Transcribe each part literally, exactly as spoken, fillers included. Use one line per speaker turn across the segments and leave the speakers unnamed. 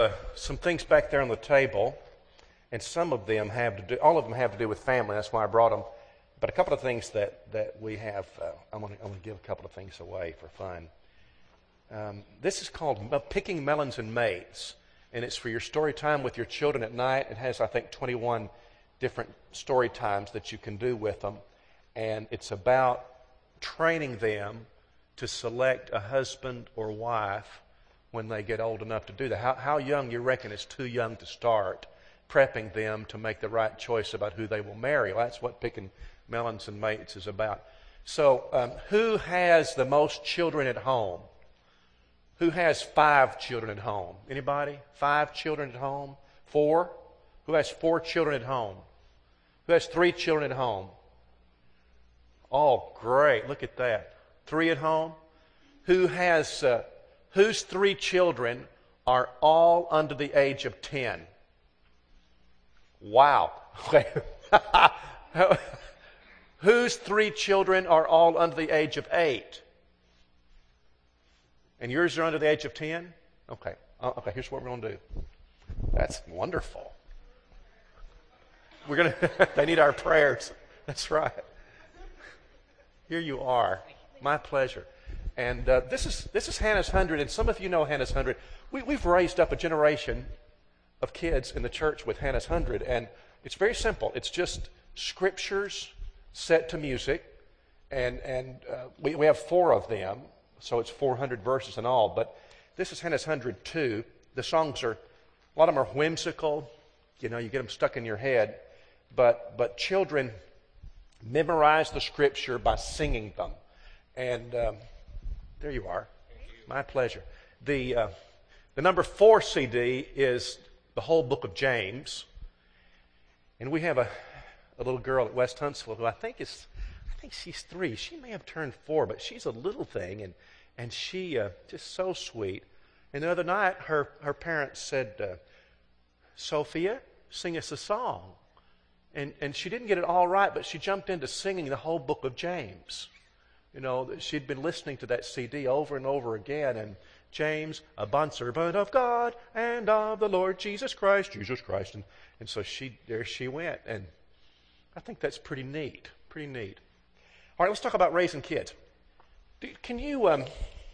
Uh, some things back there on the table, and some of them have to do, all of them have to do with family. That's why I brought them. But a couple of things that, that we have, uh, I'm going to give a couple of things away for fun. Um, this is called Picking Melons and Mates, and it's for your story time with your children at night. It has, I think, twenty-one different story times that you can do with them, and it's about training them to select a husband or wife when they get old enough to do that. How, how young you reckon is too young to start prepping them to make the right choice about who they will marry? Well, that's what Picking Melons and Mates is about. So um, who has the most children at home? Who has five children at home? Anybody? Five children at home? Four? Who has four children at home? Who has three children at home? Oh, great. Look at that. Three at home? Who has... Uh, Whose three children are all under the age of ten? Wow. Whose three children are all under the age of eight? And yours are under the age of ten? Okay. Uh, okay, here's what we're going to do. That's wonderful. We're going to they need our prayers. That's right. Here you are. My pleasure. And uh, this is this is Hannah's Hundred, and some of you know Hannah's Hundred. We, we've raised up a generation of kids in the church with Hannah's Hundred, and it's very simple. It's just scriptures set to music, and and uh, we we have four of them, so it's four hundred verses in all. But this is Hannah's Hundred too. The songs are a lot of them are whimsical. You know, you get them stuck in your head, but but children memorize the scripture by singing them, and. Um, There you are. My pleasure. The uh, the number four C D is the whole book of James, and we have a, a little girl at West Huntsville who I think is I think she's three. She may have turned four, but she's a little thing, and and she uh, just so sweet. And the other night, her her parents said, uh, "Sophia, sing us a song," and and she didn't get it all right, but she jumped into singing the whole book of James. You know, she'd been listening to that C D over and over again, and James, a bondservant of God and of the Lord Jesus Christ, Jesus Christ. And, and so she there she went, and I think that's pretty neat, pretty neat. All right, let's talk about raising kids. Can you, um,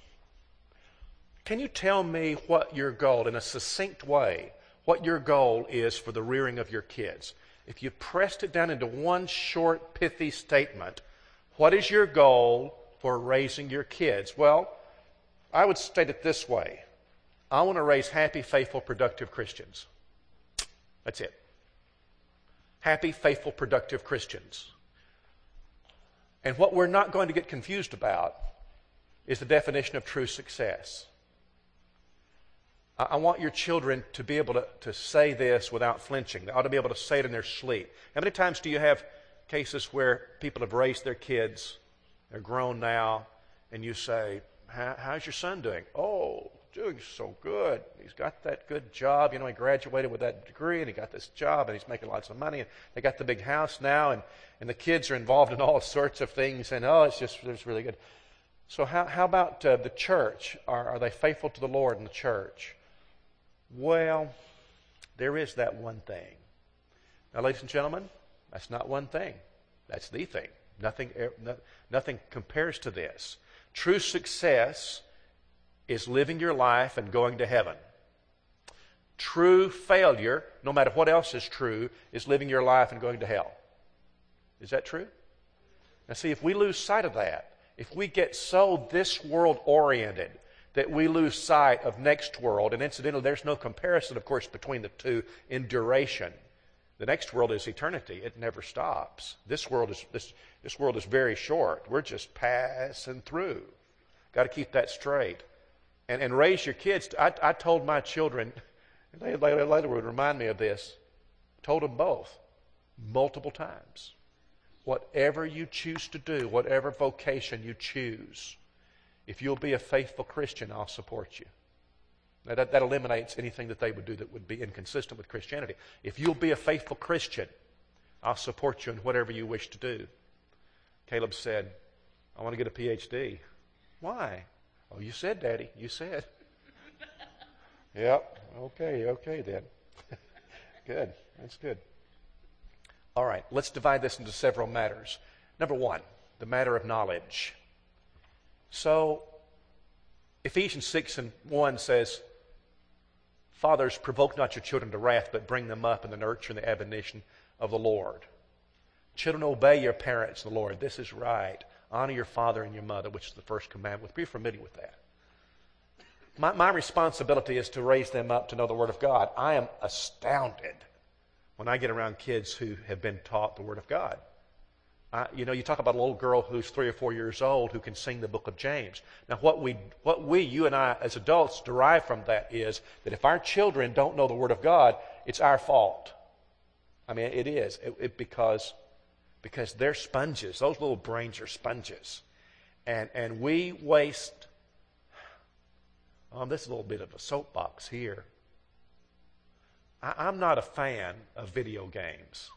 can you tell me what your goal, in a succinct way, what your goal is for the rearing of your kids? If you pressed it down into one short, pithy statement, what is your goal for raising your kids? Well, I would state it this way. I want to raise happy, faithful, productive Christians. That's it. Happy, faithful, productive Christians. And what we're not going to get confused about is the definition of true success. I, I want your children to be able to, to say this without flinching. They ought to be able to say it in their sleep. How many times do you have cases where people have raised their kids, they're grown now, and you say, how's your son doing? Oh, doing so good. He's got that good job. You know, he graduated with that degree, and he got this job, and he's making lots of money, and they got the big house now, and, and the kids are involved in all sorts of things, and oh, it's just it's really good. So how, how about uh, the church? Are, are they faithful to the Lord in the church? Well, there is that one thing. Now, ladies and gentlemen, that's not one thing. That's the thing. Nothing, nothing compares to this. True success is living your life and going to heaven. True failure, no matter what else is true, is living your life and going to hell. Is that true? Now see, if we lose sight of that, if we get so this world oriented that we lose sight of next world, and incidentally, there's no comparison, of course, between the two in duration. The next world is eternity. It never stops. This world is this this world is very short. We're just passing through. Got to keep that straight. And and raise your kids. I, I told my children, and they later, later would remind me of this, told them both, multiple times. Whatever you choose to do, whatever vocation you choose, if you'll be a faithful Christian, I'll support you. Now that, that eliminates anything that they would do that would be inconsistent with Christianity. If you'll be a faithful Christian, I'll support you in whatever you wish to do. Caleb said, I want to get a P H D. Why? Oh, you said, Daddy. You said. Yep. Okay, okay then. Good. That's good. All right, let's divide this into several matters. Number one, the matter of knowledge. So, Ephesians six and one says, Fathers, provoke not your children to wrath, but bring them up in the nurture and the admonition of the Lord. Children, obey your parents in the Lord. This is right. Honor your father and your mother, which is the first commandment. Be familiar with that. My, my responsibility is to raise them up to know the Word of God. I am astounded when I get around kids who have been taught the Word of God. I, you know, you talk about a little girl who's three or four years old who can sing the book of James. Now, what we, what we, you and I, as adults, derive from that is that if our children don't know the Word of God, it's our fault. I mean, it is. It, it, because, because they're sponges. Those little brains are sponges. And, and we waste... Um, this is a little bit of a soapbox here. I, I'm not a fan of video games.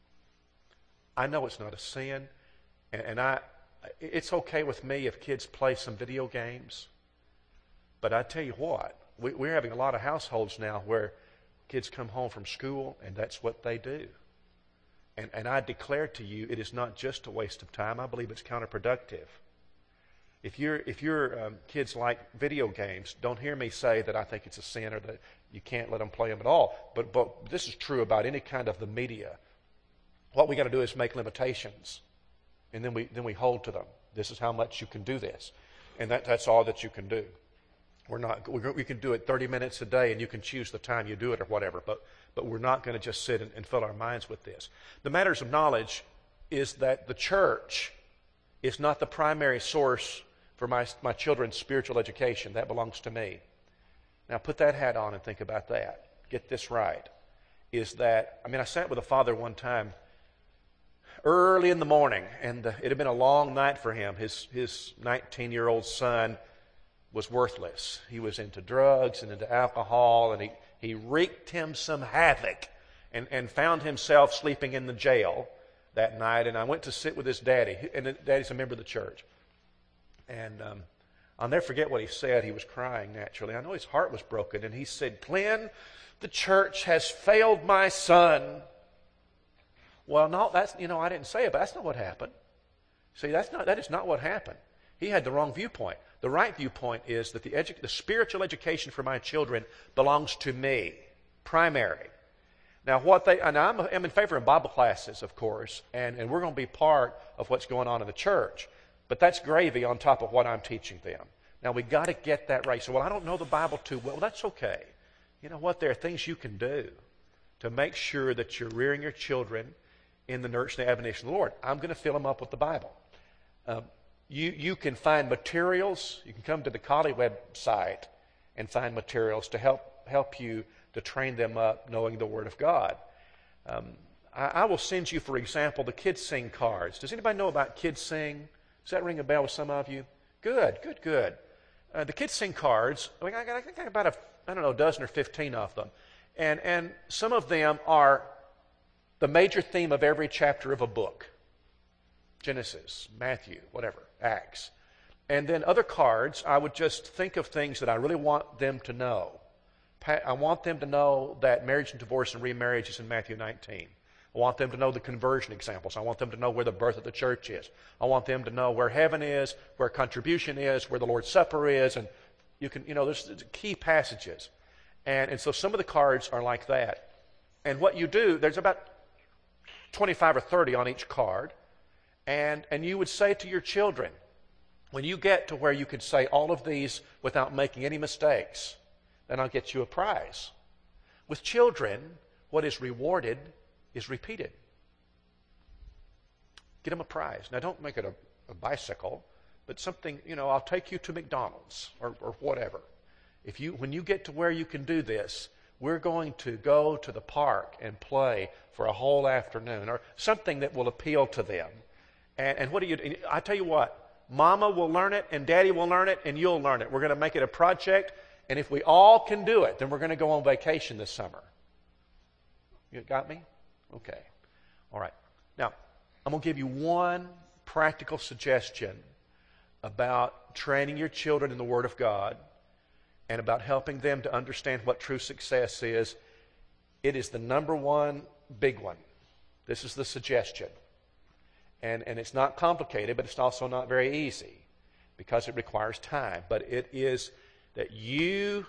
I know it's not a sin, and, and I, it's okay with me if kids play some video games. But I tell you what, we, we're having a lot of households now where kids come home from school, and that's what they do. And, and I declare to you, it is not just a waste of time. I believe it's counterproductive. If, you're, if your um, kids like video games, don't hear me say that I think it's a sin or that you can't let them play them at all. But, but this is true about any kind of the media. What we got to do is make limitations, and then we then we hold to them. This is how much you can do this, and that, that's all that you can do. We're not. We're, we can do it thirty minutes a day, and you can choose the time you do it or whatever. But but we're not going to just sit and, and fill our minds with this. The matters of knowledge is that the church is not the primary source for my my children's spiritual education. That belongs to me. Now put that hat on and think about that. Get this right. Is that I mean I sat with a father one time. Early in the morning, and uh, it had been a long night for him. His his nineteen-year-old son was worthless. He was into drugs and into alcohol, and he, he wreaked him some havoc and, and found himself sleeping in the jail that night. And I went to sit with his daddy, and daddy's a member of the church. And um, I'll never forget what he said. He was crying, naturally. I know his heart was broken, and he said, Glenn, the church has failed my son. Well, no, that's, you know, I didn't say it, but that's not what happened. See, that's not, that is not what happened. He had the wrong viewpoint. The right viewpoint is that the, edu- the spiritual education for my children belongs to me, primary. Now, what they, and I'm, I'm in favor of Bible classes, of course, and, and we're going to be part of what's going on in the church, but that's gravy on top of what I'm teaching them. Now, we've got to get that right. So, well, I don't know the Bible too well. That's okay. You know what? There are things you can do to make sure that you're rearing your children in the nurture and the admonition of the Lord. I'm going to fill them up with the Bible. Um, you, you can find materials. You can come to the Kali website and find materials to help help you to train them up knowing the Word of God. Um, I, I will send you, for example, the Kids Sing cards. Does anybody know about Kids Sing? Does that ring a bell with some of you? Good, good, good. Uh, the Kids Sing cards, I, mean, I, got, I got about a, I don't know, a dozen or fifteen of them. And, and some of them are the major theme of every chapter of a book. Genesis, Matthew, whatever, Acts. And then other cards, I would just think of things that I really want them to know. I want them to know that marriage and divorce and remarriage is in Matthew nineteen. I want them to know the conversion examples. I want them to know where the birth of the church is. I want them to know where heaven is, where contribution is, where the Lord's Supper is. And you can, you know, there's, there's key passages. And, and so some of the cards are like that. And what you do, there's about twenty-five or thirty on each card, and, and you would say to your children, when you get to where you could say all of these without making any mistakes, then I'll get you a prize. With children, what is rewarded is repeated. Get them a prize. Now, don't make it a, a bicycle, but something, you know, I'll take you to McDonald's or, or whatever. If you, when you get to where you can do this, we're going to go to the park and play for a whole afternoon, or something that will appeal to them. And, and what do you do? I tell you what, Mama will learn it, and Daddy will learn it, and you'll learn it. We're going to make it a project, and if we all can do it, then we're going to go on vacation this summer. You got me? Okay. All right. Now, I'm going to give you one practical suggestion about training your children in the Word of God. and about helping them to understand what true success is, it is the number one big one. This is the suggestion. And, and it's not complicated, but it's also not very easy because it requires time. But it is that you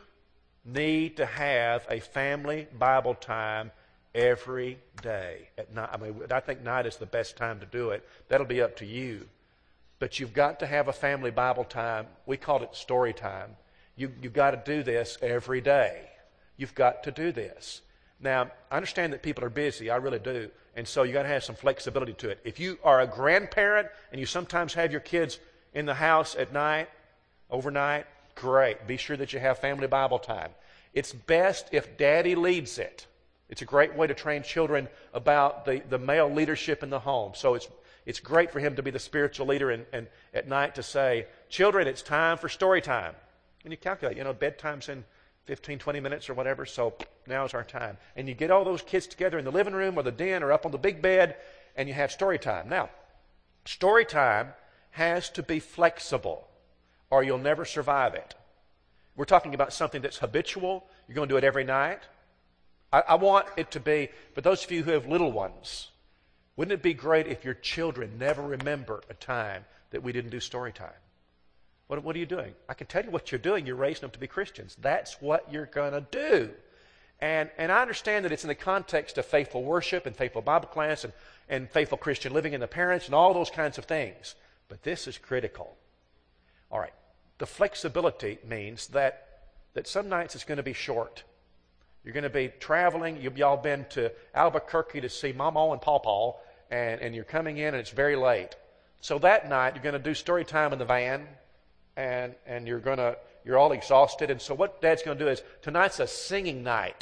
need to have a family Bible time every day at night. I mean, I think night is the best time to do it. That'll be up to you. But you've got to have a family Bible time. We called it story time. You, you've got to do this every day. You've got to do this. Now, I understand that people are busy. I really do. And so you've got to have some flexibility to it. If you are a grandparent and you sometimes have your kids in the house at night, overnight, great. Be sure that you have family Bible time. It's best if Daddy leads it. It's a great way to train children about the, the male leadership in the home. So it's it's great for him to be the spiritual leader and, and at night to say, children, it's time for story time. And you calculate, you know, bedtime's in fifteen, twenty minutes or whatever, so now's our time. And you get all those kids together in the living room or the den or up on the big bed, and you have story time. Now, story time has to be flexible, or you'll never survive it. We're talking about something that's habitual. You're going to do it every night. I, I want it to be, for those of you who have little ones, wouldn't it be great if your children never remember a time that we didn't do story time? What, what are you doing? I can tell you what you're doing. You're raising them to be Christians. That's what you're going to do. And, and I understand that it's in the context of faithful worship and faithful Bible class and, and faithful Christian living in the parents and all those kinds of things. But this is critical. All right. The flexibility means that, that some nights it's going to be short. You're going to be traveling. You've all been to Albuquerque to see Mama and Pawpaw, and, and you're coming in and it's very late. So that night you're going to do story time in the van. And, and you're gonna you're all exhausted. And so what Dad's going to do is, tonight's a singing night.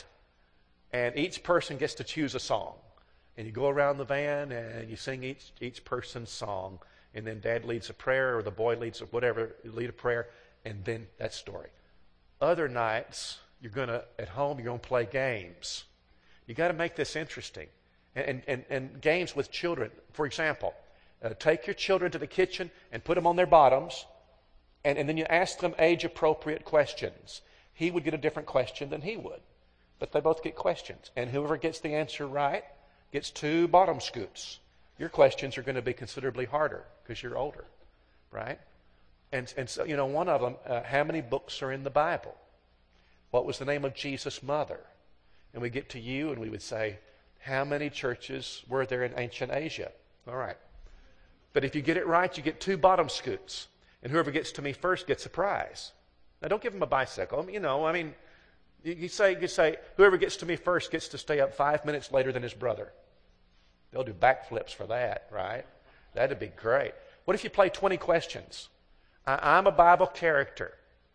And each person gets to choose a song. And you go around the van and you sing each each person's song. And then Dad leads a prayer, or the boy leads a whatever, lead a prayer. And then that's story. Other nights, you're going to, at home, you're going to play games. You got to make this interesting. And, and, and games with children. For example, uh, take your children to the kitchen and put them on their bottoms. And, and then you ask them age-appropriate questions. He would get a different question than he would. But they both get questions. And whoever gets the answer right gets two bottom scoots. Your questions are going to be considerably harder because you're older, right? And, and so, you know, one of them, uh, how many books are in the Bible? What was the name of Jesus' mother? And we get to you and we would say, how many churches were there in ancient Asia? All right. But if you get it right, you get two bottom scoots. And whoever gets to me first gets a prize. Now, don't give them a bicycle. You know, I mean, you, you say, you say, whoever gets to me first gets to stay up five minutes later than his brother. They'll do backflips for that, right? That'd be great. What if you play twenty questions? I, I'm a Bible character.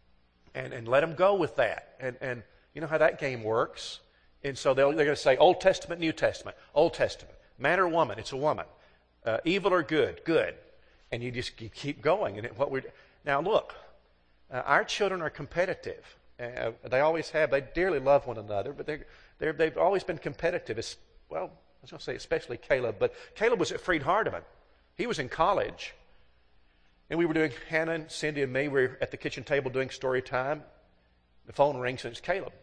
And, and let them go with that. And, and you know how that game works. And so they'll, they're going to say Old Testament, New Testament. Old Testament. Man or woman? It's a woman. Uh, evil or good? Good. And you just you keep going. And it, what we now look, uh, our children are competitive. Uh, they always have. They dearly love one another, but they're, they're, they've always been competitive. It's, well, I was going to say especially Caleb, but Caleb was at Freed Hardeman. He was in college, and we were doing, Hannah and Cindy and me were at the kitchen table doing story time. The phone rings, and it's Caleb.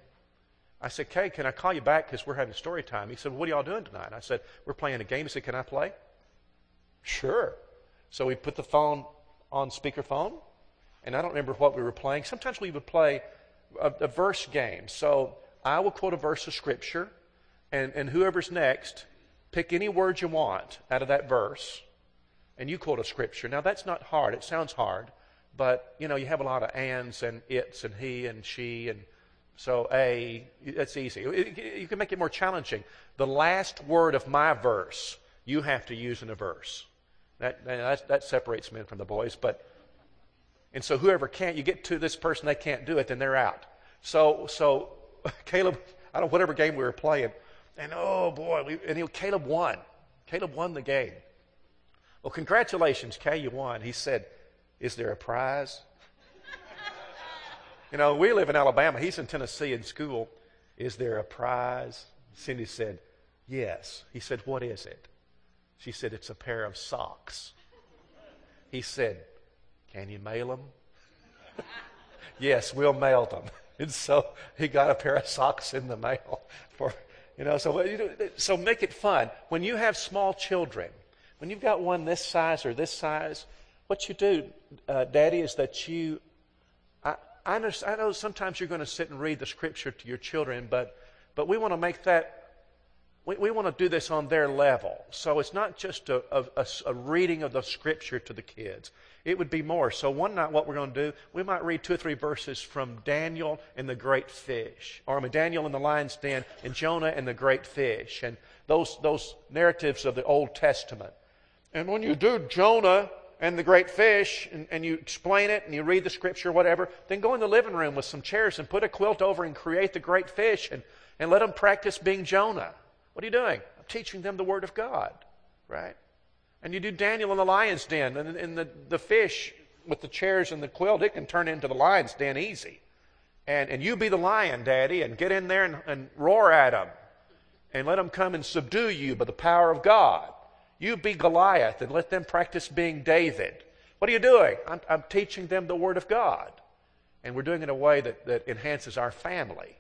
I said, Kay, can I call you back because we're having story time? He said, well, what are y'all doing tonight? I said, we're playing a game. He said, can I play? Sure. So we put the phone on speakerphone, and I don't remember what we were playing. Sometimes we would play a, a verse game. So I will quote a verse of Scripture, and, and whoever's next, pick any word you want out of that verse, and you quote a Scripture. Now, that's not hard. It sounds hard, but, you know, you have a lot of ands and its and he and she, and so A, that's easy. You can make it more challenging. The last word of my verse, you have to use in a verse. That, that that separates men from the boys, but and so whoever can't, you get to this person, they can't do it, then they're out. So so Caleb, I don't know whatever game we were playing, and oh boy, we, and he, Caleb won. Caleb won the game. Well, congratulations, Kay, you won. He said, "Is there a prize?" You know, we live in Alabama. He's in Tennessee in school. Is there a prize? Cindy said, "Yes." He said, "What is it?" She said, "It's a pair of socks." He said, "Can you mail them?" "Yes, we'll mail them." And so he got a pair of socks in the mail for, you know, so, you know, so make it fun. When you have small children, when you've got one this size or this size, what you do, uh, Daddy, is that you, I, I, know, I know sometimes you're going to sit and read the Scripture to your children, but, but we want to make that, we, we want to do this on their level. So it's not just a, a, a reading of the Scripture to the kids. It would be more. So one night what we're going to do, we might read two or three verses from Daniel and the great fish. Or I mean, Daniel and the lion's den and Jonah and the great fish. And those, those narratives of the Old Testament. And when you do Jonah and the great fish and, and you explain it and you read the Scripture, whatever, then go in the living room with some chairs and put a quilt over and create the great fish and, and let them practice being Jonah. What are you doing? I'm teaching them the Word of God, right? And you do Daniel in the lion's den, and, and the, the fish with the chairs and the quilt, it can turn into the lion's den easy. And, and you be the lion, Daddy, and get in there and, and roar at them. And let them come and subdue you by the power of God. You be Goliath and let them practice being David. What are you doing? I'm, I'm teaching them the Word of God. And we're doing it in a way that, that enhances our family.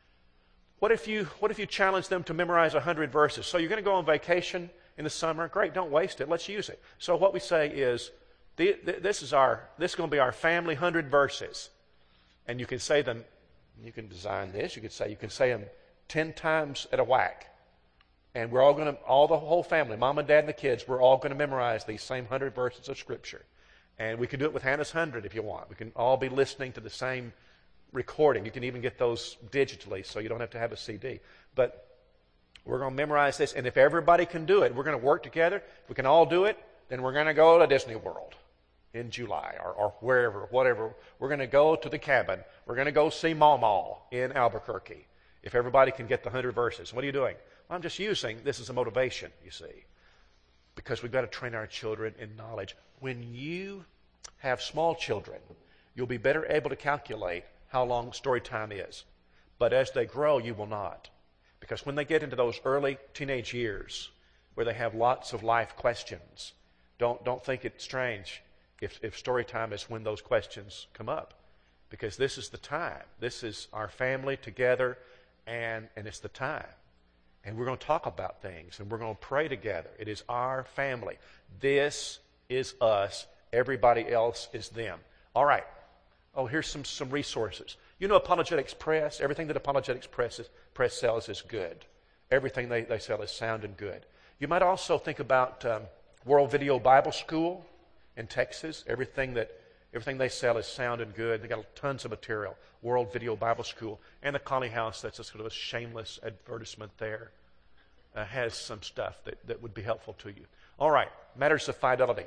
What if you, what if you challenge them to memorize one hundred verses? So you're going to go on vacation in the summer. Great, don't waste it. Let's use it. So what we say is, the, the, this is our, this is going to be our family one hundred verses. And you can say them, you can design this, you could say, you can say them ten times at a whack. And we're all going to, all the whole family, mom and dad and the kids, we're all going to memorize these same one hundred verses of Scripture. And we can do it with Hannah's one hundred if you want. We can all be listening to the same recording. You can even get those digitally so you don't have to have a C D. But we're going to memorize this, and if everybody can do it, we're going to work together. If we can all do it, then we're going to go to Disney World in July or, or wherever, whatever. We're going to go to the cabin. We're going to go see Mama in Albuquerque. If everybody can get the one hundred verses. What are you doing? Well, I'm just using this as a motivation, you see, because we've got to train our children in knowledge. When you have small children, you'll be better able to calculate how long story time is. But as they grow, you will not. Because when they get into those early teenage years where they have lots of life questions, don't, don't think it's strange if, if story time is when those questions come up. Because this is the time. This is our family together, and, and it's the time. And we're going to talk about things, and we're going to pray together. It is our family. This is us. Everybody else is them. All right. Oh, here's some, some resources. You know Apologetics Press? Everything that Apologetics Press, is, Press sells is good. Everything they, they sell is sound and good. You might also think about um, World Video Bible School in Texas. Everything that everything they sell is sound and good. They've got tons of material. World Video Bible School. And the Conley House, that's a sort of a shameless advertisement there, uh, has some stuff that, that would be helpful to you. All right, matters of fidelity.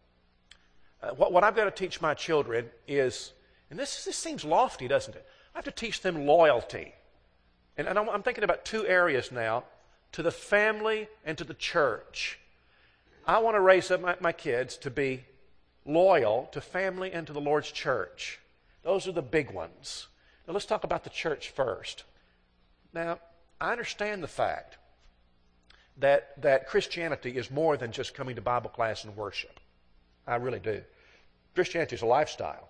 Uh, what, what I've got to teach my children is, and this, this seems lofty, doesn't it? I have to teach them loyalty. And, and I'm, I'm thinking about two areas now, to the family and to the church. I want to raise up my, my kids to be loyal to family and to the Lord's church. Those are the big ones. Now let's talk about the church first. Now, I understand the fact that, that Christianity is more than just coming to Bible class and worship. I really do. Christianity is a lifestyle.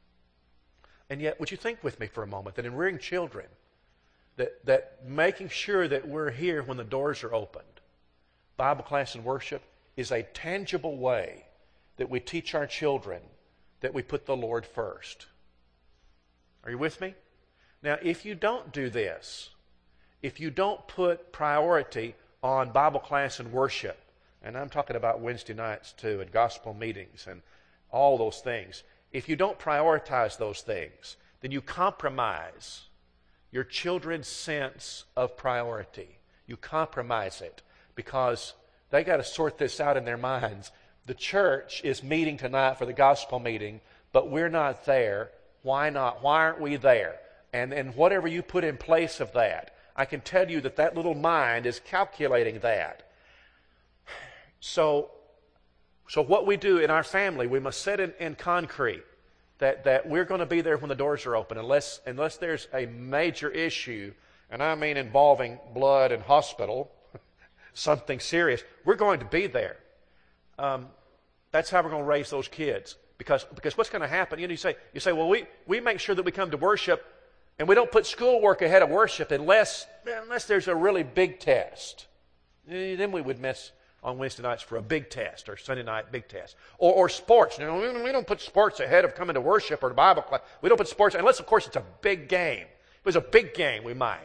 And yet, would you think with me for a moment that in rearing children, that, that making sure that we're here when the doors are opened, Bible class and worship, is a tangible way that we teach our children that we put the Lord first. Are you with me? Now, if you don't do this, if you don't put priority on Bible class and worship, and I'm talking about Wednesday nights too, and gospel meetings and all those things, if you don't prioritize those things, then you compromise your children's sense of priority. You compromise it because they got to sort this out in their minds. The church is meeting tonight for the gospel meeting, but we're not there. Why not? Why aren't we there? And, and whatever you put in place of that, I can tell you that that little mind is calculating that. So, so what we do in our family, we must set in, in concrete that, that we're going to be there when the doors are open, unless, unless there's a major issue, and I mean involving blood and hospital, something serious. We're going to be there. Um, that's how we're going to raise those kids. Because, because what's going to happen, you know, you say, you say, well, we, we make sure that we come to worship And we don't put schoolwork ahead of worship unless, unless there's a really big test. Then we would miss on Wednesday nights for a big test, or Sunday night big test. Or, or sports. You know, we don't put sports ahead of coming to worship or to Bible class. We don't put sports, unless, of course, it's a big game. If it was a big game, we might.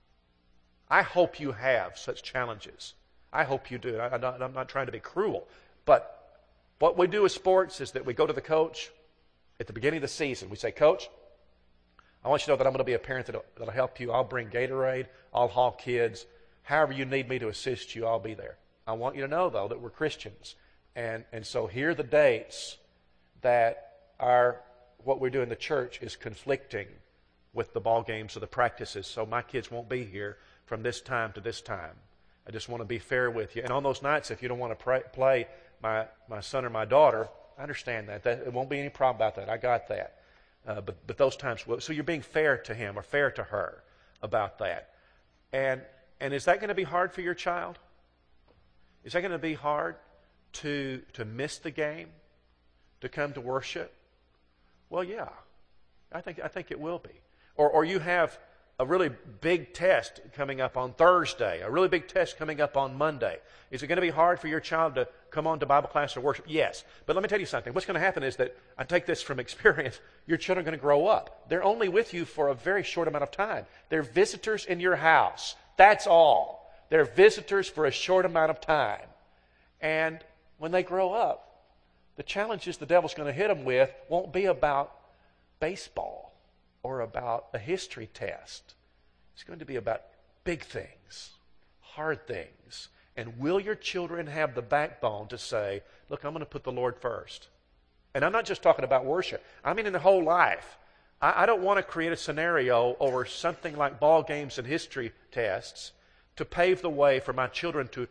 I hope you have such challenges. I hope you do. I, I'm, not, I'm not trying to be cruel. But what we do with sports is that we go to the coach at the beginning of the season. We say, Coach, I want you to know that I'm going to be a parent that'll, that'll help you. I'll bring Gatorade. I'll haul kids. However you need me to assist you, I'll be there. I want you to know, though, that we're Christians. And, and so here are the dates that our what we do in the church is conflicting with the ball games or the practices. So my kids won't be here from this time to this time. I just want to be fair with you. And on those nights, if you don't want to pray, play my, my son or my daughter, I understand that. that. It won't be any problem about that. I got that. Uh, but, but those times, so you're being fair to him or fair to her about that. And, and is that going to be hard for your child? Is that going to be hard to, to miss the game, to come to worship? Well, yeah. I think, I think it will be. Or, or you have a really big test coming up on Thursday, a really big test coming up on Monday. Is it going to be hard for your child to come on to Bible class or worship? Yes. But let me tell you something. What's going to happen is that, I take this from experience, your children are going to grow up. They're only with you for a very short amount of time. They're visitors in your house. That's all. They're visitors for a short amount of time. And when they grow up, the challenges the devil's going to hit them with won't be about baseball or about a history test. It's going to be about big things, hard things. And will your children have the backbone to say, look, I'm going to put the Lord first? And I'm not just talking about worship. I mean in the whole life. I, I don't want to create a scenario over something like ball games and history tests to pave the way for my children to,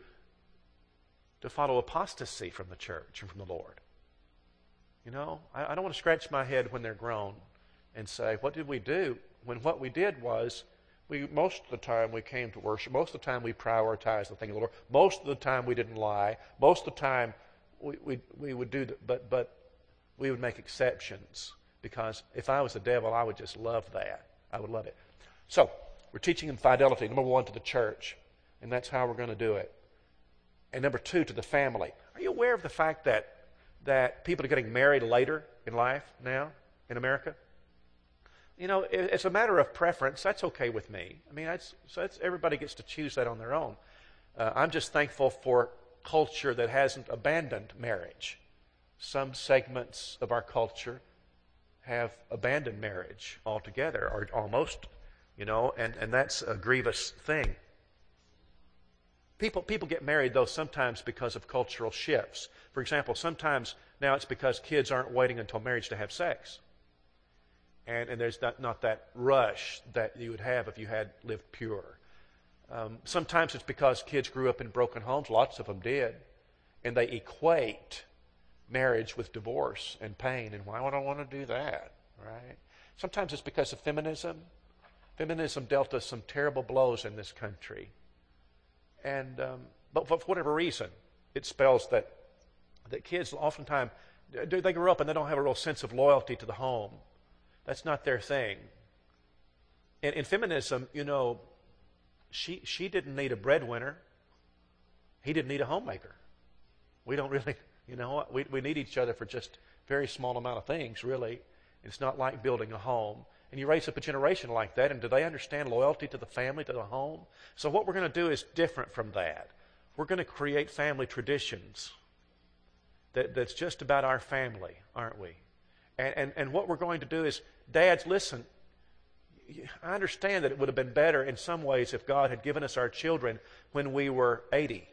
to follow apostasy from the church and from the Lord. You know, I, I don't want to scratch my head when they're grown and say, what did we do? When what we did was, we most of the time we came to worship. Most of the time we prioritized the thing of the Lord. Most of the time we didn't lie. Most of the time we we, we would do, the, but but we would make exceptions, because if I was the devil, I would just love that. I would love it. So we're teaching them fidelity. Number one, to the church, and that's how we're going to do it. And number two, to the family. Are you aware of the fact that that people are getting married later in life now in America? You know, it's a matter of preference. That's okay with me. I mean, that's, so that's, everybody gets to choose that on their own. Uh, I'm just thankful for culture that hasn't abandoned marriage. Some segments of our culture have abandoned marriage altogether, or almost, you know, and, and that's a grievous thing. People, people get married, though, sometimes because of cultural shifts. For example, sometimes now it's because kids aren't waiting until marriage to have sex. And, and there's not, not that rush that you would have if you had lived pure. Um, sometimes it's because kids grew up in broken homes. Lots of them did. And they equate marriage with divorce and pain. And why would I want to do that? Right? Sometimes it's because of feminism. Feminism dealt us some terrible blows in this country. And um, but for whatever reason, it spells that, that kids oftentimes, they grow up and they don't have a real sense of loyalty to the home. That's not their thing. In, in feminism, you know, she she didn't need a breadwinner. He didn't need a homemaker. We don't really, you know, we we need each other for just very small amount of things, really. It's not like building a home. And you raise up a generation like that, and do they understand loyalty to the family, to the home? So what we're going to do is different from that. We're going to create family traditions that, that's just about our family, aren't we? And, and, and what we're going to do is, dads, listen, I understand that it would have been better in some ways if God had given us our children when we were eighty.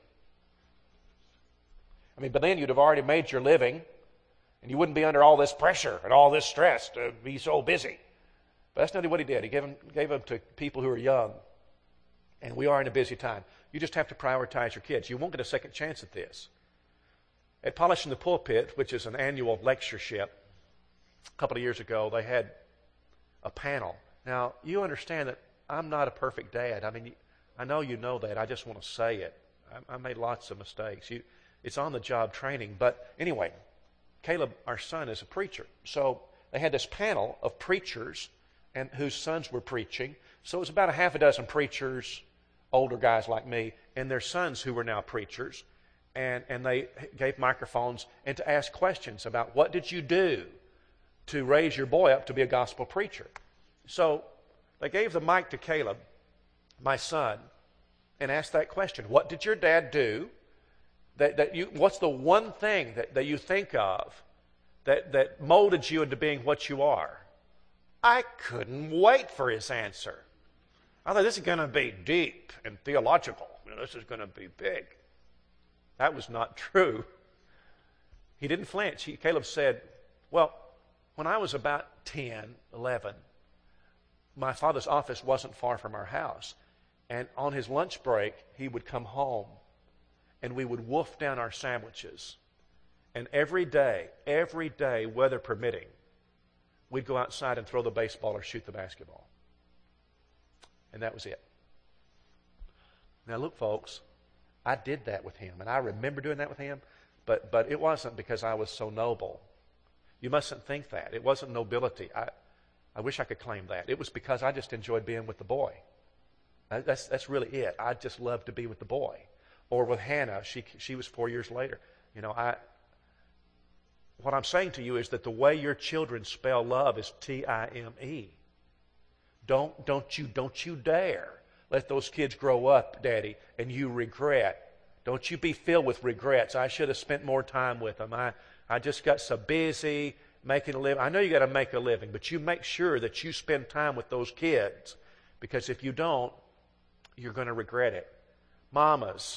I mean, but then you'd have already made your living, and you wouldn't be under all this pressure and all this stress to be so busy. But that's not what he did. He gave them, gave them to people who are young. And we are in a busy time. You just have to prioritize your kids. You won't get a second chance at this. At Polishing the Pulpit, which is an annual lectureship, a couple of years ago, they had a panel. Now, you understand that I'm not a perfect dad. I mean, I know you know that. I just want to say it. I, I made lots of mistakes. You, it's on-the-job training. But anyway, Caleb, our son, is a preacher. So they had this panel of preachers and whose sons were preaching. So it was about a half a dozen preachers, older guys like me, and their sons who were now preachers. And, and they gave microphones and to ask questions about what did you do to raise your boy up to be a gospel preacher. So they gave the mic to Caleb, my son, and asked that question. What did your dad do? That, that you, what's the one thing that, that you think of that, that molded you into being what you are? I couldn't wait for his answer. I thought this is going to be deep and theological. You know, this is going to be big. That was not true. He didn't flinch. He, Caleb said, well, when I was about ten, eleven, my father's office wasn't far from our house. And on his lunch break, he would come home and we would wolf down our sandwiches. And every day, every day, weather permitting, we'd go outside and throw the baseball or shoot the basketball. And that was it. Now look, folks, I did that with him, and I remember doing that with him, but, but it wasn't because I was so noble. You mustn't think that. It wasn't nobility. I, I wish I could claim that. It was because I just enjoyed being with the boy. That's, that's really it. I just loved to be with the boy. Or with Hannah, she, she was four years later. You know, I. What I'm saying to you is that the way your children spell love is T I M E. Don't, don't you, don't you dare let those kids grow up, Daddy, and you regret. Don't you be filled with regrets. I should have spent more time with them. I, I just got so busy making a living. I know you got to make a living, but you make sure that you spend time with those kids, because if you don't, you're going to regret it. Mamas,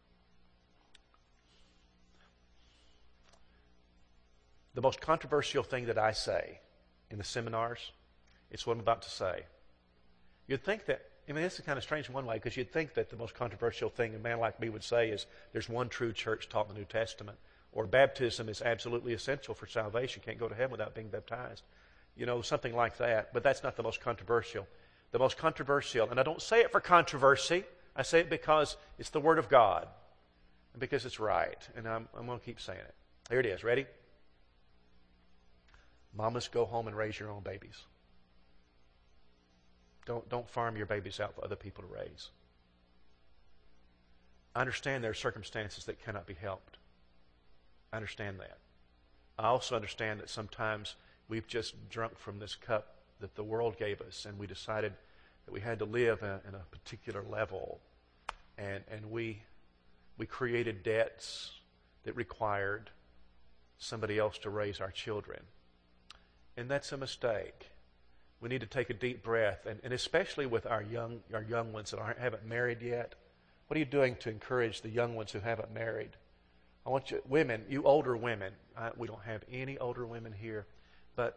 the most controversial thing that I say in the seminars, it's what I'm about to say. You'd think that, I mean, this is kind of strange in one way, because you'd think that the most controversial thing a man like me would say is there's one true church taught in the New Testament, or baptism is absolutely essential for salvation. You can't go to heaven without being baptized. You know, something like that. But that's not the most controversial. The most controversial, and I don't say it for controversy, I say it because it's the Word of God, and because it's right, and I'm, I'm going to keep saying it. Here it is. Ready? Mamas, go home and raise your own babies. Don't, don't farm your babies out for other people to raise. I understand there are circumstances that cannot be helped. I understand that. I also understand that sometimes we've just drunk from this cup that the world gave us, and we decided that we had to live in, in a particular level, and, and we, we created debts that required somebody else to raise our children. And that's a mistake. We need to take a deep breath, and, and especially with our young our young ones that aren't, haven't married yet. What are you doing to encourage the young ones who haven't married? I want you, women, you older women. I, we don't have any older women here, but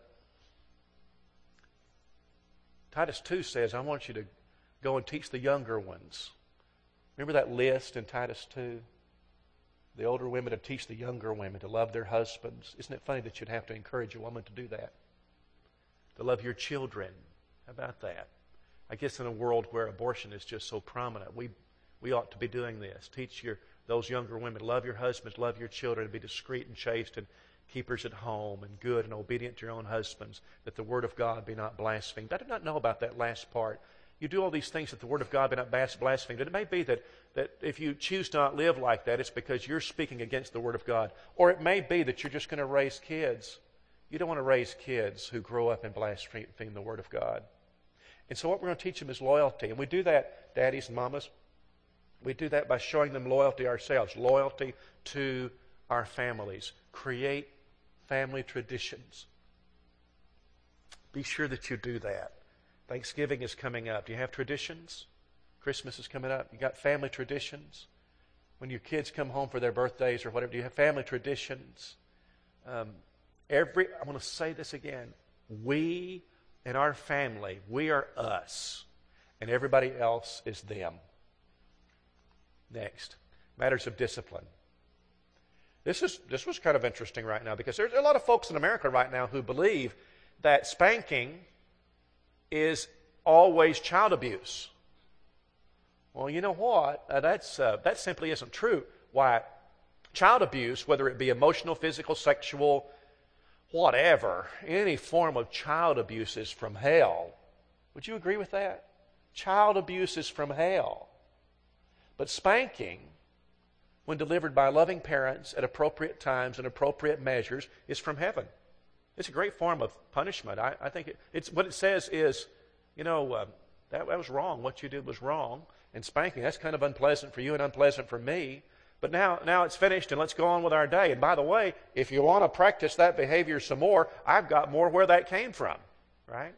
Titus two says, I want you to go and teach the younger ones. Remember that list in Titus two? The older women to teach the younger women to love their husbands. Isn't it funny that you'd have to encourage a woman to do that? To love your children. How about that? I guess in a world where abortion is just so prominent, we we ought to be doing this. Teach your those younger women, love your husbands, love your children, be discreet and chaste and keepers at home and good and obedient to your own husbands, that the word of God be not blasphemed. I did not know about that last part. You do all these things that the word of God be not blasphemed. And it may be that, that if you choose to not live like that, it's because you're speaking against the word of God. Or it may be that you're just going to raise kids. You don't want to raise kids who grow up and blaspheme the word of God. And so what we're going to teach them is loyalty. And we do that, daddies and mamas, we do that by showing them loyalty ourselves, loyalty to our families. Create family traditions. Be sure that you do that. Thanksgiving is coming up. Do you have traditions? Christmas is coming up. You got family traditions? When your kids come home for their birthdays or whatever, do you have family traditions? Um, every I want to say this again. We in our family, we are us, and everybody else is them. Next, matters of discipline. This is this was kind of interesting right now, because there's a lot of folks in America right now who believe that spanking is always child abuse. Well, you know what? Uh, that's uh, that simply isn't true. Why? Child abuse, whether it be emotional, physical, sexual, whatever, any form of child abuse is from hell. Would you agree with that? Child abuse is from hell. But spanking, when delivered by loving parents at appropriate times and appropriate measures, is from heaven. It's a great form of punishment. I, I think it, it's what it says is, you know, uh, that, that was wrong. What you did was wrong. And spanking, that's kind of unpleasant for you and unpleasant for me. But now, now it's finished, and let's go on with our day. And by the way, if you want to practice that behavior some more, I've got more where that came from, right?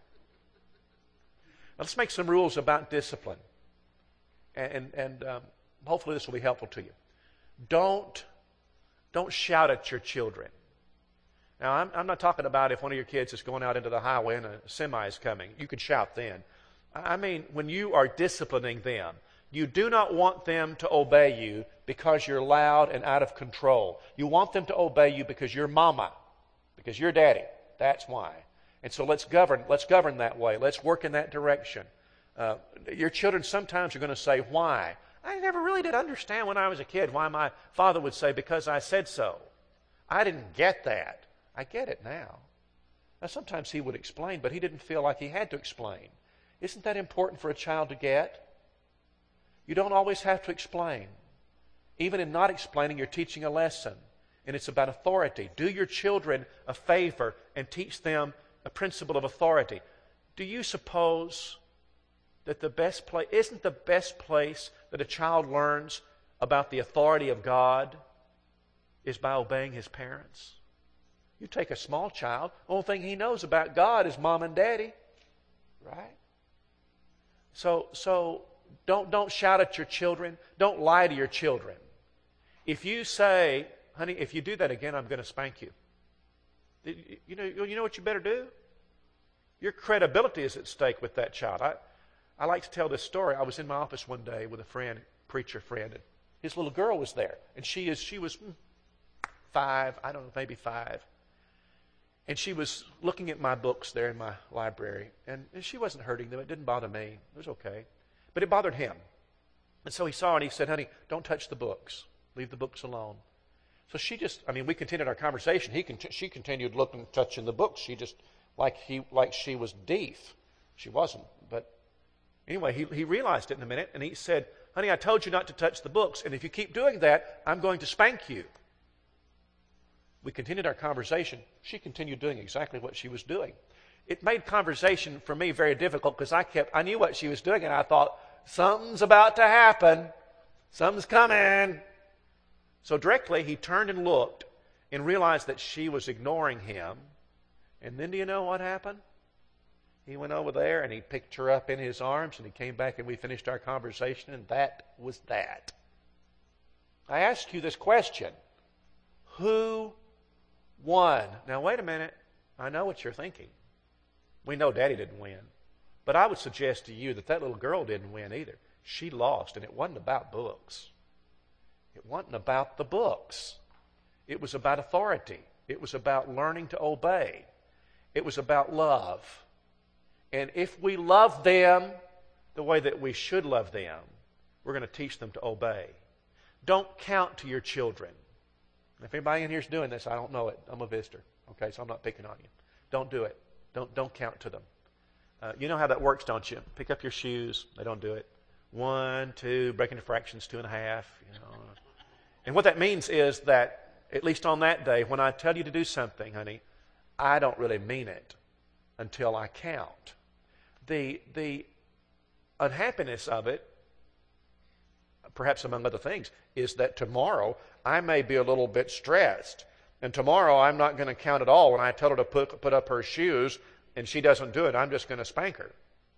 Now, let's make some rules about discipline. And, and, and um, hopefully this will be helpful to you. Don't, don't shout at your children. Now, I'm, I'm not talking about if one of your kids is going out into the highway and a semi is coming. You could shout then. I mean, when you are disciplining them, you do not want them to obey you because you're loud and out of control. You want them to obey you because you're mama, because you're daddy. That's why. And so let's govern, let's govern that way. Let's work in that direction. Uh, your children sometimes are going to say, why? I never really did understand when I was a kid why my father would say, because I said so. I didn't get that. I get it now. Now, sometimes he would explain, but he didn't feel like he had to explain. Isn't that important for a child to get? You don't always have to explain. Even in not explaining, you're teaching a lesson, and it's about authority. Do your children a favor and teach them a principle of authority. Do you suppose that the best place, isn't the best place that a child learns about the authority of God is by obeying his parents? You take a small child, the only thing he knows about God is mom and daddy, right? So, so don't, don't shout at your children. Don't lie to your children. If you say, honey, if you do that again, I'm going to spank you. You know, you know what you better do? Your credibility is at stake with that child. I, I like to tell this story. I was in my office one day with a friend, preacher friend, and his little girl was there. And she is she was five, I don't know, maybe five. And she was looking at my books there in my library. And, and she wasn't hurting them. It didn't bother me. It was okay. But it bothered him. And so he saw it and he said, honey, don't touch the books. Leave the books alone. So she just, I mean, we continued our conversation. He cont- she continued looking, touching the books. She just, like he, like she was deaf. She wasn't. But anyway, he, he realized it in a minute. And he said, honey, I told you not to touch the books. And if you keep doing that, I'm going to spank you. We continued our conversation. She continued doing exactly what she was doing. It made conversation for me very difficult because I kept, I knew what she was doing and I thought, something's about to happen. Something's coming. So directly he turned and looked and realized that she was ignoring him. And then do you know what happened? He went over there and he picked her up in his arms and he came back and we finished our conversation, and that was that. I ask you this question. Who won? Now wait a minute. I know what you're thinking. We know Daddy didn't win. But I would suggest to you that that little girl didn't win either. She lost, and it wasn't about books. It wasn't about the books. It was about authority. It was about learning to obey. It was about love. And if we love them the way that we should love them, we're going to teach them to obey. Don't count to your children. If anybody in here is doing this, I don't know it. I'm a visitor. Okay, so I'm not picking on you. Don't do it. Don't, don't count to them. Uh, you know how that works, don't you? Pick up your shoes. They don't do it. One, two, breaking the fractions, two and a half. You know. And what that means is that, at least on that day, when I tell you to do something, honey, I don't really mean it until I count. The, the unhappiness of it, perhaps among other things, is that tomorrow I may be a little bit stressed. And tomorrow I'm not going to count at all when I tell her to put, put up her shoes and she doesn't do it. I'm just going to spank her.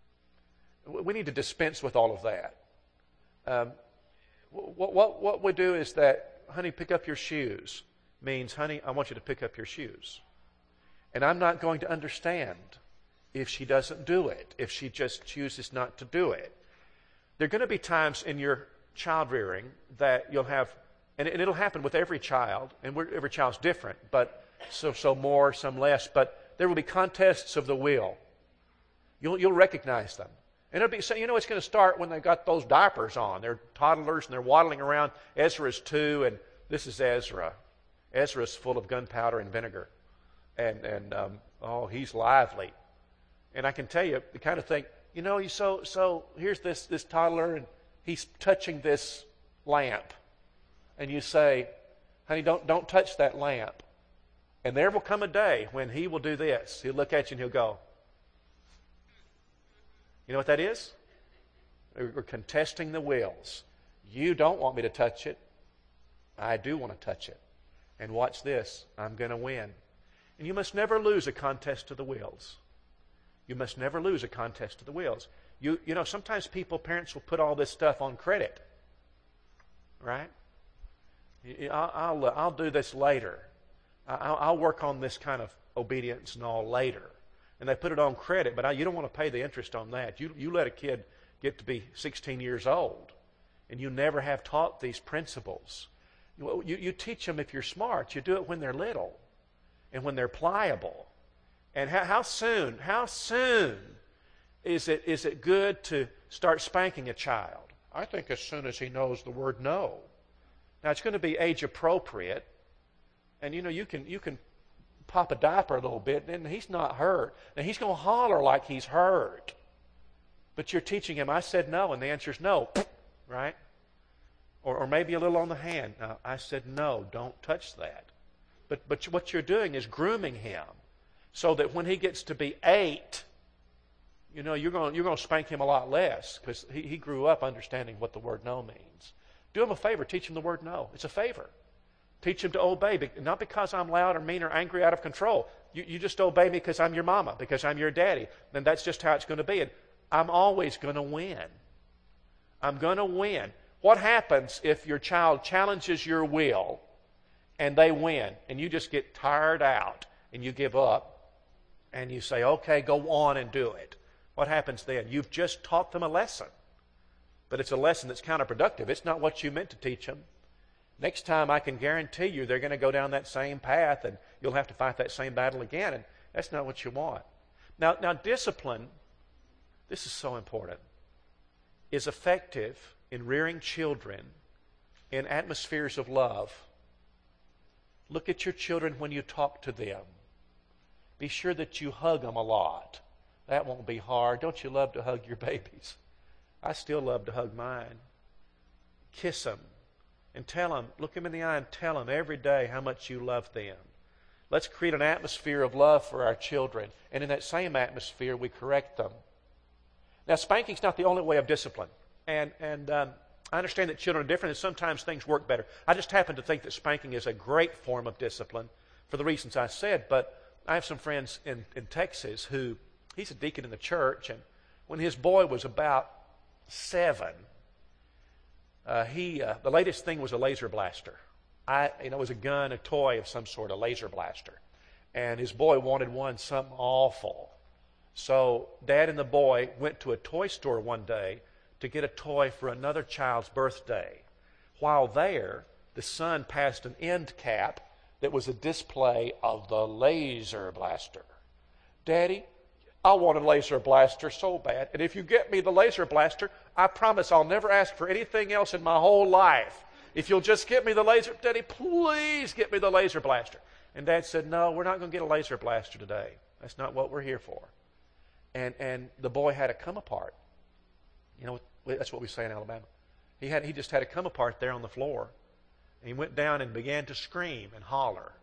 We need to dispense with all of that. Um, what, what, what we do is that, honey, pick up your shoes means, honey, I want you to pick up your shoes. And I'm not going to understand if she doesn't do it, if she just chooses not to do it. There are going to be times in your child rearing that you'll have, and it'll happen with every child, and every child's different, but so so more, some less, but there will be contests of the will. You'll you'll recognize them. And it'll be, so you know it's going to start when they've got those diapers on. They're toddlers and they're waddling around. Ezra's two, and this is Ezra. Ezra's full of gunpowder and vinegar. And, and um, oh, he's lively. And I can tell you, the kind of thing, you know, you so so here's this this toddler and he's touching this lamp, and you say, honey, don't don't touch that lamp. And there will come a day when he will do this. He'll look at you and he'll go. You know what that is? We're contesting the wills. You don't want me to touch it. I do want to touch it. And watch this. I'm going to win. And you must never lose a contest to the wills. You must never lose a contest to the wills. You, you know, sometimes people, parents will put all this stuff on credit. Right? I'll, I'll, uh, I'll do this later. I'll, I'll work on this kind of obedience and all later. And they put it on credit, but I, you don't want to pay the interest on that. You, you let a kid get to be sixteen years old, and you never have taught these principles. You, you, you teach them if you're smart. You do it when they're little and when they're pliable. And how, how soon, how soon is it, is it good to start spanking a child? I think as soon as he knows the word no. Now, it's going to be age appropriate. And, you know, you can you can pop a diaper a little bit, and he's not hurt. Now, he's going to holler like he's hurt. But you're teaching him, I said no, and the answer is no. Right? Or, or maybe a little on the hand. Now, I said no, don't touch that. But, but what you're doing is grooming him so that when he gets to be eight, you know, you're going, you're going to spank him a lot less because he, he grew up understanding what the word no means. Do him a favor. Teach him the word no. It's a favor. Teach him to obey, not because I'm loud or mean or angry out of control. You, you just obey me because I'm your mama, because I'm your daddy. Then that's just how it's going to be. And I'm always going to win. I'm going to win. What happens if your child challenges your will and they win and you just get tired out and you give up and you say, okay, go on and do it? What happens then? You've just taught them a lesson. But it's a lesson that's counterproductive. It's not what you meant to teach them. Next time, I can guarantee you they're going to go down that same path and you'll have to fight that same battle again. And that's not what you want. Now, now discipline, this is so important, is effective in rearing children in atmospheres of love. Look at your children when you talk to them. Be sure that you hug them a lot. That won't be hard. Don't you love to hug your babies? I still love to hug mine. Kiss them. And tell them, look them in the eye and tell them every day how much you love them. Let's create an atmosphere of love for our children. And in that same atmosphere, we correct them. Now, spanking's not the only way of discipline. And, and um, I understand that children are different and sometimes things work better. I just happen to think that spanking is a great form of discipline for the reasons I said. But I have some friends in, in Texas who, he's a deacon in the church, and when his boy was about seven, Uh, he, uh, the latest thing was a laser blaster. I, you know, it was a gun, a toy of some sort, a laser blaster. And his boy wanted one, something awful. So Dad and the boy went to a toy store one day to get a toy for another child's birthday. While there, the son passed an end cap that was a display of the laser blaster. Daddy, I want a laser blaster so bad. And if you get me the laser blaster, I promise I'll never ask for anything else in my whole life. If you'll just get me the laser, Daddy, please get me the laser blaster. And Dad said, no, we're not going to get a laser blaster today. That's not what we're here for. And and the boy had a come apart. You know, that's what we say in Alabama. He had he just had a come apart there on the floor. And he went down and began to scream and holler.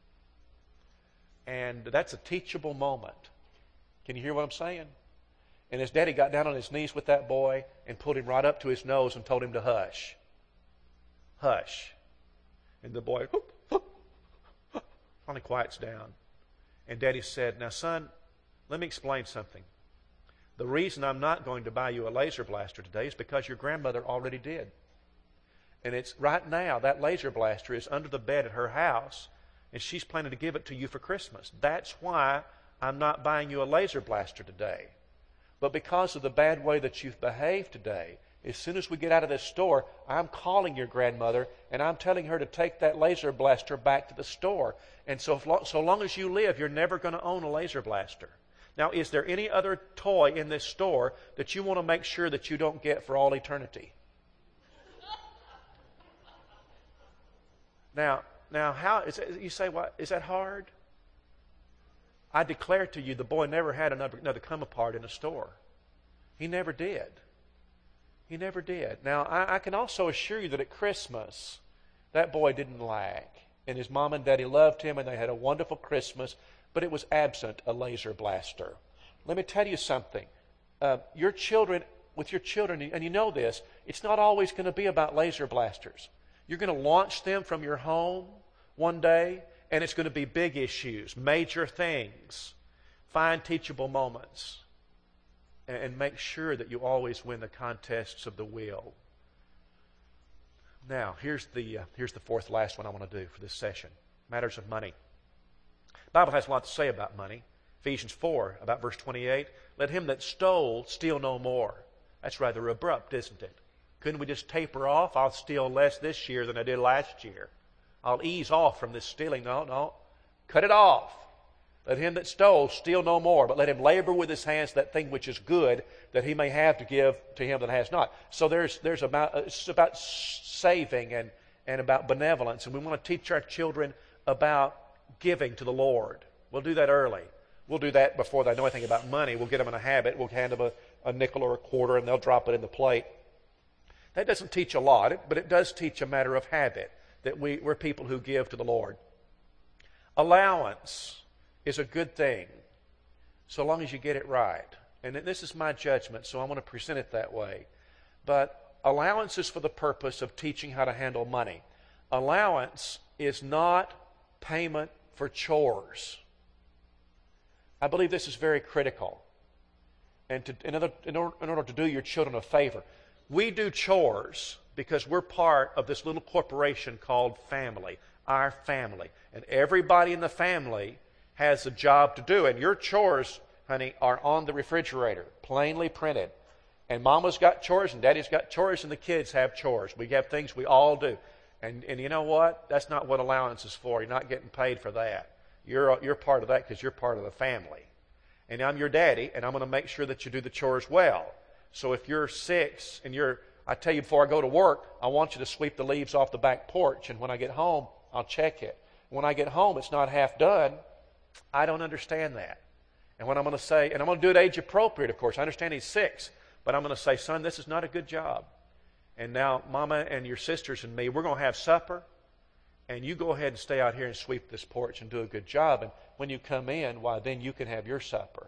And that's a teachable moment. Can you hear what I'm saying? And his daddy got down on his knees with that boy and pulled him right up to his nose and told him to hush. Hush. And the boy whoop, whoop, whoop, finally quiets down. And Daddy said, now son, let me explain something. The reason I'm not going to buy you a laser blaster today is because your grandmother already did. And it's right now, that laser blaster is under the bed at her house, and she's planning to give it to you for Christmas. That's why I'm not buying you a laser blaster today. But because of the bad way that you've behaved today, as soon as we get out of this store, I'm calling your grandmother and I'm telling her to take that laser blaster back to the store. And so, so long as you live, you're never going to own a laser blaster. Now, is there any other toy in this store that you want to make sure that you don't get for all eternity? Now, now, how is it, you say, what, is that hard? I declare to you, the boy never had another, another come apart in a store. He never did. He never did. Now, I, I can also assure you that at Christmas, that boy didn't lag. And his mom and daddy loved him, and they had a wonderful Christmas, but it was absent a laser blaster. Let me tell you something. Uh, your children, with your children, and you know this, it's not always going to be about laser blasters. You're going to launch them from your home one day, and it's going to be big issues, major things, find teachable moments, and, and make sure that you always win the contests of the will. Now, here's the, uh, here's the fourth last one I want to do for this session. Matters of money. The Bible has a lot to say about money. Ephesians four, about verse twenty-eight, let him that stole steal no more. That's rather abrupt, isn't it? Couldn't we just taper off? I'll steal less this year than I did last year. I'll ease off from this stealing. No, no. Cut it off. Let him that stole steal no more, but let him labor with his hands that thing which is good, that he may have to give to him that has not. So there's there's about it's about saving and, and about benevolence, and we want to teach our children about giving to the Lord. We'll do that early. We'll do that before they know anything about money. We'll get them in a habit. We'll hand them a, a nickel or a quarter, and they'll drop it in the plate. That doesn't teach a lot, but it does teach a matter of habit, that we, we're people who give to the Lord. Allowance is a good thing, so long as you get it right. And this is my judgment, so I want to present it that way. But allowance is for the purpose of teaching how to handle money. Allowance is not payment for chores. I believe this is very critical. And to, in, other, in, order, in order to do your children a favor, we do chores because we're part of this little corporation called family, our family. And everybody in the family has a job to do. And your chores, honey, are on the refrigerator, plainly printed. And Mama's got chores and Daddy's got chores and the kids have chores. We have things we all do. And, and you know what? That's not what allowance is for. You're not getting paid for that. You're, you're part of that because you're part of the family. And I'm your daddy, and I'm going to make sure that you do the chores well. So if you're six and you're, I tell you before I go to work, I want you to sweep the leaves off the back porch. And when I get home, I'll check it. When I get home, it's not half done. I don't understand that. And what I'm going to say, and I'm going to do it age appropriate, of course. I understand he's six, but I'm going to say, son, this is not a good job. And now Mama and your sisters and me, we're going to have supper. And you go ahead and stay out here and sweep this porch and do a good job. And when you come in, why, then you can have your supper.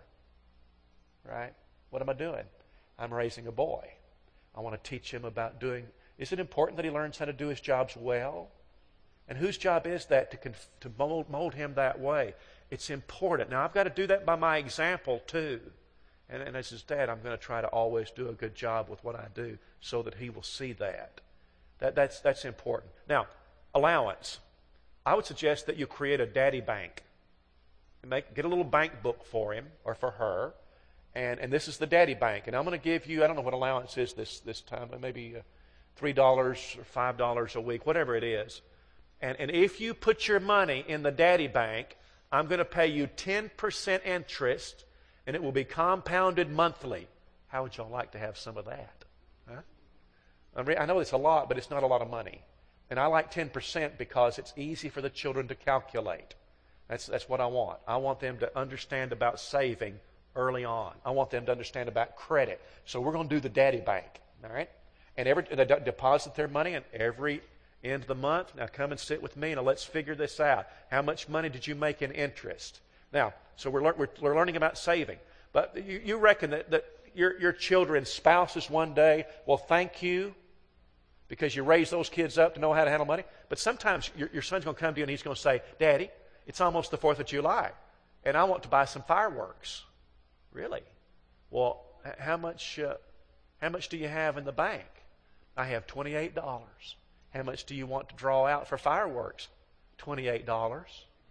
Right? What am I doing? I'm raising a boy. I want to teach him about doing... Is it important that he learns how to do his jobs well? And whose job is that to, conf- to mold, mold him that way? It's important. Now, I've got to do that by my example, too. And, and as his dad, I'm going to try to always do a good job with what I do so that he will see that. that that's, that's important. Now, allowance. I would suggest that you create a daddy bank. Make, get a little bank book for him or for her. And, and this is the daddy bank. And I'm going to give you, I don't know what allowance is this, this time, maybe uh, three dollars or five dollars a week, whatever it is. And, and if you put your money in the daddy bank, I'm going to pay you ten percent interest, and it will be compounded monthly. How would y'all like to have some of that? Huh? I, mean, I know it's a lot, but it's not a lot of money. And I like ten percent because it's easy for the children to calculate. That's, that's what I want. I want them to understand about saving early on. I want them to understand about credit. So we're going to do the daddy bank, all right? And every, they deposit their money, and every end of the month, now come and sit with me, and let's figure this out. How much money did you make in interest? Now, so we're, we're, we're learning about saving. But you, you reckon that, that your, your children's spouses one day will thank you because you raised those kids up to know how to handle money? But sometimes your, your son's going to come to you and he's going to say, Daddy, it's almost the fourth of July, and I want to buy some fireworks. Really? Well, how much, uh, how much do you have in the bank? I have twenty-eight dollars. How much do you want to draw out for fireworks? twenty-eight dollars.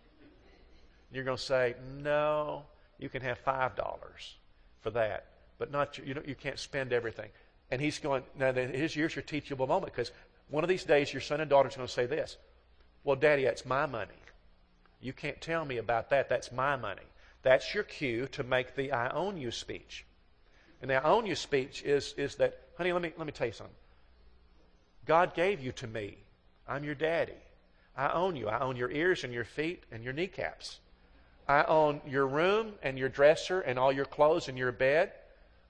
You're going to say, no, you can have five dollars for that, but not you, don't, you can't spend everything. And he's going, now here's, here's your teachable moment, because one of these days your son and daughter is going to say this, well, Daddy, that's my money. You can't tell me about that. That's my money. That's your cue to make the I own you speech. And the I own you speech is, is that, honey, let me, let me tell you something. God gave you to me. I'm your daddy. I own you. I own your ears and your feet and your kneecaps. I own your room and your dresser and all your clothes and your bed.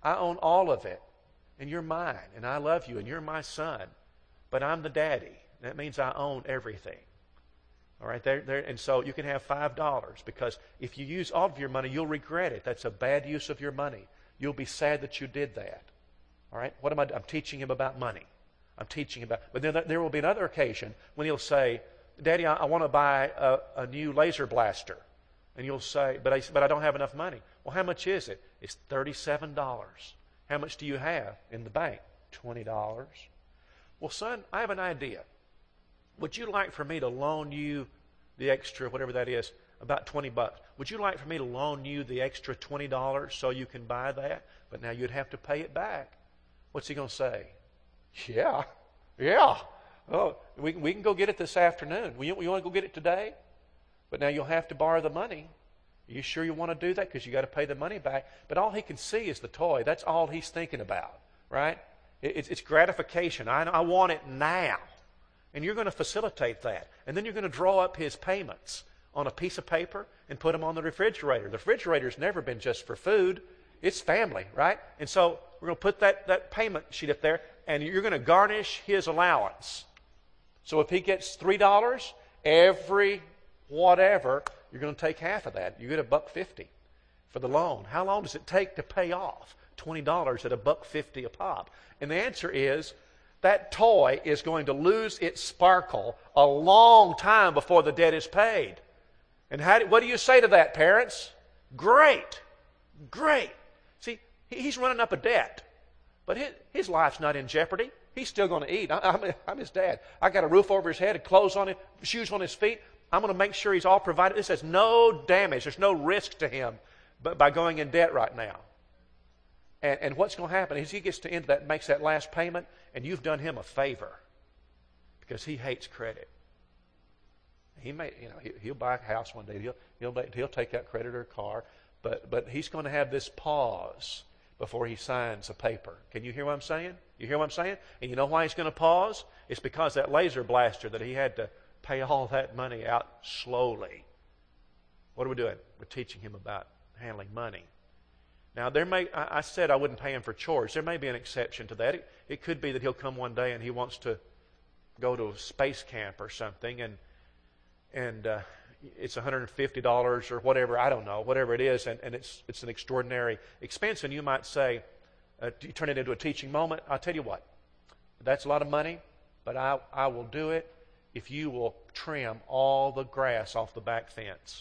I own all of it, and you're mine, and I love you, and you're my son, but I'm the daddy. That means I own everything. All right, there, there, and so you can have five dollars, because if you use all of your money, you'll regret it. That's a bad use of your money. You'll be sad that you did that. All right, what am I? I'm teaching him about money. I'm teaching him about. But then there will be another occasion when he'll say, "Daddy, I, I want to buy a, a new laser blaster," and you'll say, "But I, but I don't have enough money." Well, how much is it? It's thirty-seven dollars. How much do you have in the bank? Twenty dollars. Well, son, I have an idea. Would you like for me to loan you the extra, whatever that is, about twenty bucks? Would you like for me to loan you the extra twenty dollars so you can buy that? But now you'd have to pay it back. What's he going to say? Yeah, yeah. Oh, we, we can go get it this afternoon. You, you want to go get it today? But now you'll have to borrow the money. Are you sure you want to do that? Because you got to pay the money back. But all he can see is the toy. That's all he's thinking about, right? It, it's, it's gratification. I, I want it now. And you're going to facilitate that. And then you're going to draw up his payments on a piece of paper and put them on the refrigerator. The refrigerator's never been just for food. It's family, right? And so we're going to put that, that payment sheet up there, and you're going to garnish his allowance. So if he gets three dollars, every whatever, you're going to take half of that. You get a buck fifty for the loan. How long does it take to pay off twenty dollars at a buck fifty a pop? And the answer is, that toy is going to lose its sparkle a long time before the debt is paid. And how do, what do you say to that, parents? Great. Great. See, he's running up a debt. But his, his life's not in jeopardy. He's still going to eat. I, I'm, I'm his dad. I got a roof over his head, and clothes on him, shoes on his feet. I'm going to make sure he's all provided. This has no damage. There's no risk to him but by going in debt right now. And, and what's going to happen is he gets to end that and makes that last payment, and you've done him a favor because he hates credit. He may, you know, he, he'll buy a house one day. He'll he'll he'll take out credit or a car, but but he's going to have this pause before he signs a paper. Can you hear what I'm saying? You hear what I'm saying? And you know why he's going to pause? It's because that laser blaster that he had to pay all that money out slowly. What are we doing? We're teaching him about handling money. Now, there may, I said I wouldn't pay him for chores. There may be an exception to that. It, it could be that he'll come one day and he wants to go to a space camp or something, and and uh, it's one hundred fifty dollars or whatever, I don't know, whatever it is, and, and it's it's an extraordinary expense, and you might say, uh, you turn it into a teaching moment. I'll tell you what, that's a lot of money, but I, I will do it if you will trim all the grass off the back fence.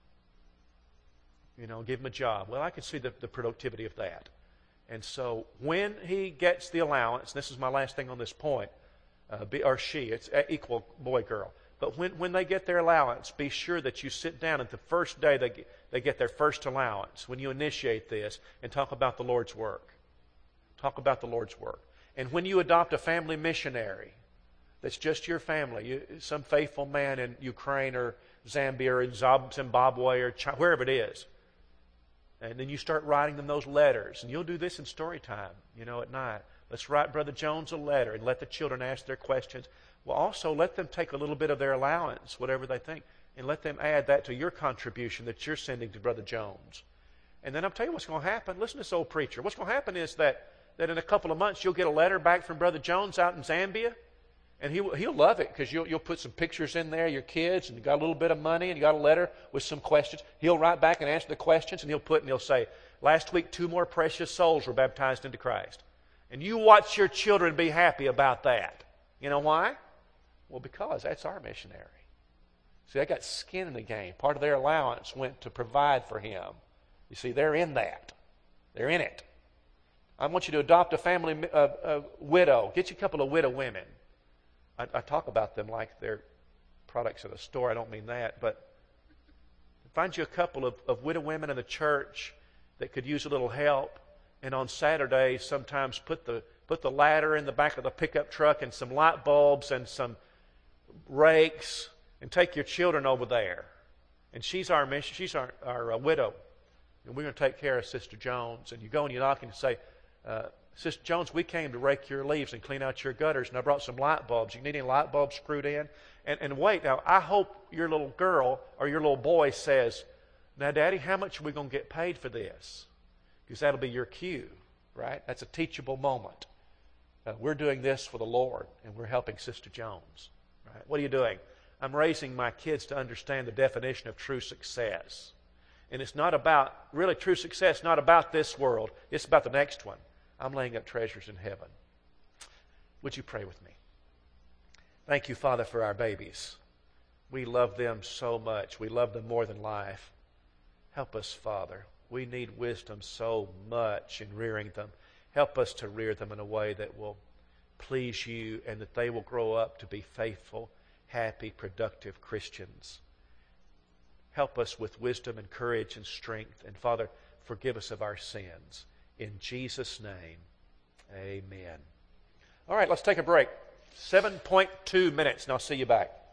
You know, give him a job. Well, I can see the, the productivity of that. And so when he gets the allowance, this is my last thing on this point, uh, be, or she, it's equal boy, girl. But when, when they get their allowance, be sure that you sit down at the first day they get, they get their first allowance, when you initiate this, and talk about the Lord's work. Talk about the Lord's work. And when you adopt a family missionary that's just your family, you, some faithful man in Ukraine or Zambia or in Zimbabwe or China, wherever it is, and then you start writing them those letters. And you'll do this in story time, you know, at night. Let's write Brother Jones a letter and let the children ask their questions. Well, also let them take a little bit of their allowance, whatever they think, and let them add that to your contribution that you're sending to Brother Jones. And then I'll tell you what's going to happen. Listen to this old preacher. What's going to happen is that, that in a couple of months you'll get a letter back from Brother Jones out in Zambia. And he, he'll love it because you'll, you'll put some pictures in there, your kids, and you got a little bit of money, and you got a letter with some questions. He'll write back and answer the questions, and he'll put, and he'll say, last week two more precious souls were baptized into Christ. And you watch your children be happy about that. You know why? Well, because that's our missionary. See, they got skin in the game. Part of their allowance went to provide for him. You see, they're in that. They're in it. I want you to adopt a family uh, a widow. Get you a couple of widow women. I, I talk about them like they're products of the store. I don't mean that. But find you a couple of, of widow women in the church that could use a little help. And on Saturdays, sometimes put the put the ladder in the back of the pickup truck and some light bulbs and some rakes, and take your children over there. And she's our mission. She's our, our uh, widow. And we're going to take care of Sister Jones. And you go and you knock and say, uh, Sister Jones, we came to rake your leaves and clean out your gutters, and I brought some light bulbs. You need any light bulbs screwed in? And, and wait, now, I hope your little girl or your little boy says, now, Daddy, how much are we going to get paid for this? Because that'll be your cue, right? That's a teachable moment. Uh, we're doing this for the Lord, and we're helping Sister Jones. Right? What are you doing? I'm raising my kids to understand the definition of true success. And it's not about, really true success, not about this world. It's about the next one. I'm laying up treasures in heaven. Would you pray with me? Thank you, Father, for our babies. We love them so much. We love them more than life. Help us, Father. We need wisdom so much in rearing them. Help us to rear them in a way that will please you and that they will grow up to be faithful, happy, productive Christians. Help us with wisdom and courage and strength. And Father, forgive us of our sins. In Jesus' name, amen. All right, let's take a break. seven point two minutes, and I'll see you back.